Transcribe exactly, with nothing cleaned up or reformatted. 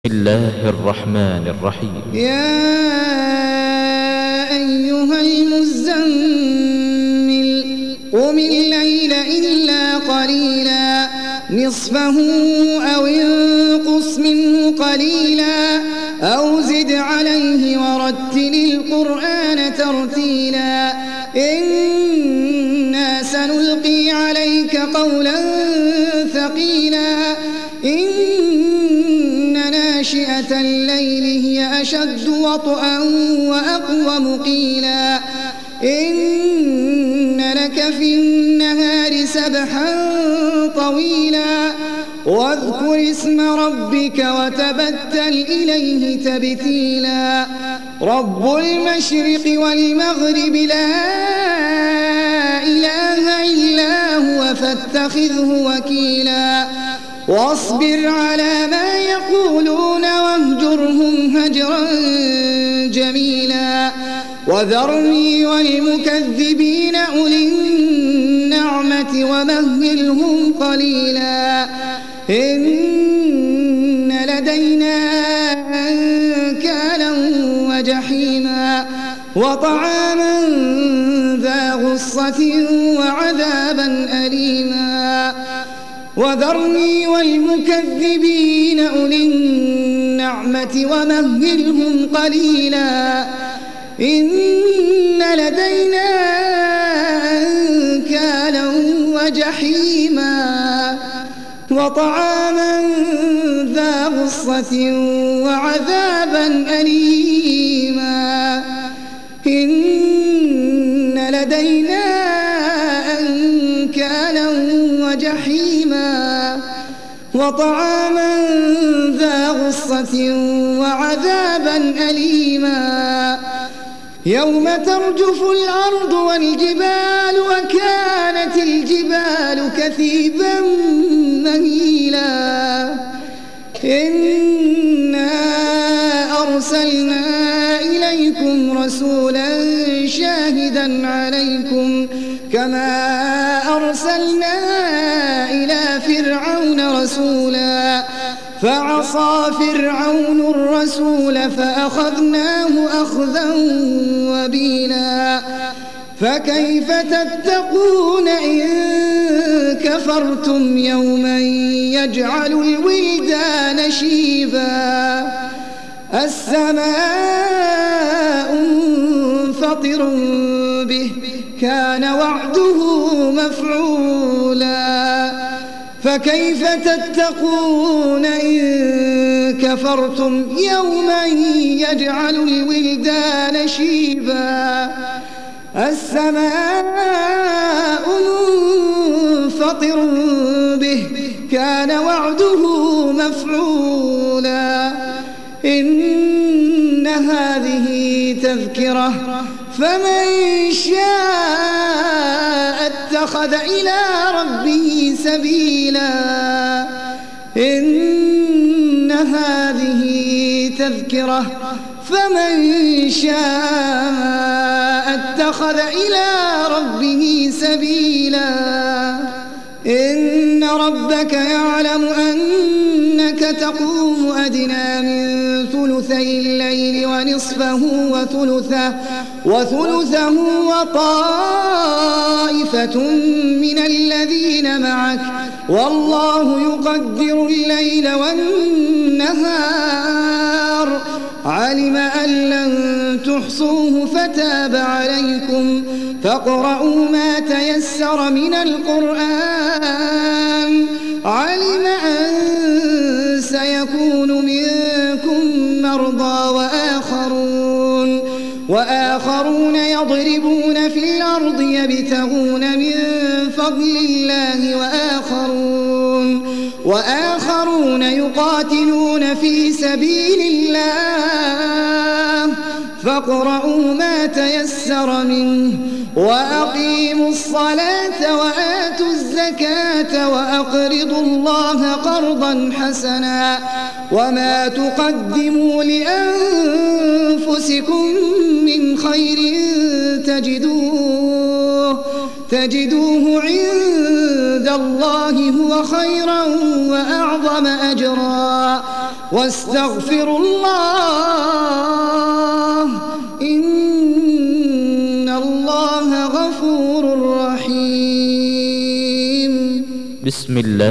بسم الله الرحمن الرحيم. يا أيها المزمل قم الليل إلا قليلا نصفه أو انقص منه قليلا أو زد عليه ورتل القرآن ترتيلا إنا سنلقي عليك قولا ثقيلا ناشئة الليل هي أشد وطئا وأقوم قيلا إن لك في النهار سبحا طويلا واذكر اسم ربك وتبتل إليه تبتيلا رب المشرق والمغرب لا إله إلا هو فاتخذه وكيلا واصبر على ما يقولون واهجرهم هجرا جميلا وذرني والمكذبين أولي النعمة ومهلهم قليلا إن لدينا أنكالا وجحيما وطعاما ذا غصة وعذابا أليما وذرني والمكذبين أولي النعمة ومهلهم قليلا إن لدينا أنكالا وجحيما وطعاما ذا غصة وعذابا أليما إن لدينا أنكالا وجحيما وطعاما ذا غصة وعذابا أليما يوم ترجف الأرض والجبال وكانت الجبال كثيبا مهيلا إنا أرسلنا إليكم رسولا شاهدا عليكم كما أرسلنا إلى فرعون رسولا فعصى فرعون الرسول فأخذناه أخذا وبيلا فكيف تتقون إن كفرتم يوما يجعل الولدان شيبا السماء منفطر به كان وعده مفعولا فكيف تتقون إن كفرتم يوما يجعل الولدان شيبا السماء منفطر به كان وعده مفعولا إن هذه تذكرة فمن شاء اتخذ إلى ربه سبيلا إن هذه تذكرة فمن شاء اتخذ إلى ربه سبيلا إن ربك يعلم أنك تقوم أدنى من ثلثي الليل ونصفه وثلثه وثلثه وطائفة من الذين معك والله يقدر الليل والنهار علم أن لن تحصوه فتاب عليكم فاقرؤوا ما تيسر من القرآن علم أن سيكون منكم مرضى وآخرون وآخرون يضربون في الأرض يبتغون من فضل الله وآخرون وآخرون يقاتلون في سبيل الله فاقرؤوا ما تيسر منه وأقيموا الصلاة وآتوا الزكاة وأقرضوا الله قرضا حسنا وما تقدموا لأنفسكم من خير تجدوه تجدوه عند الله هو خيرا وأعظم أجرا واستغفروا الله إن الله غفور رحيم. بسم الله